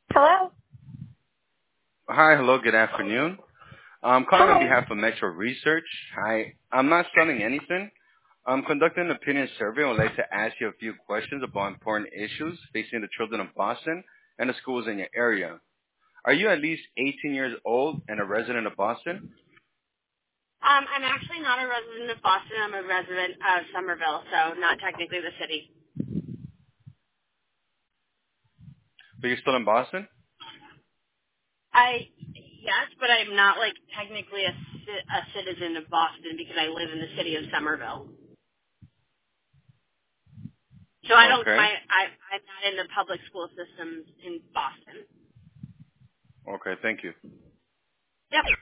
Hello? Hi, hello, good afternoon. I'm calling on Hi. behalf of Metro Research. Hi, I'm not selling anything. I'm conducting an opinion survey and would like to ask you a few questions about important issues facing the children of Boston and the schools in your area. Are you at least 18 years old and a resident of Boston? I'm actually not a resident of Boston. I'm a resident of Somerville, so not technically the city. But you're still in Boston? Yes, but I'm not like technically a citizen of Boston because I live in the city of Somerville. So I don't. Okay. I'm not in the public school systems in Boston. Okay, thank you. Yep.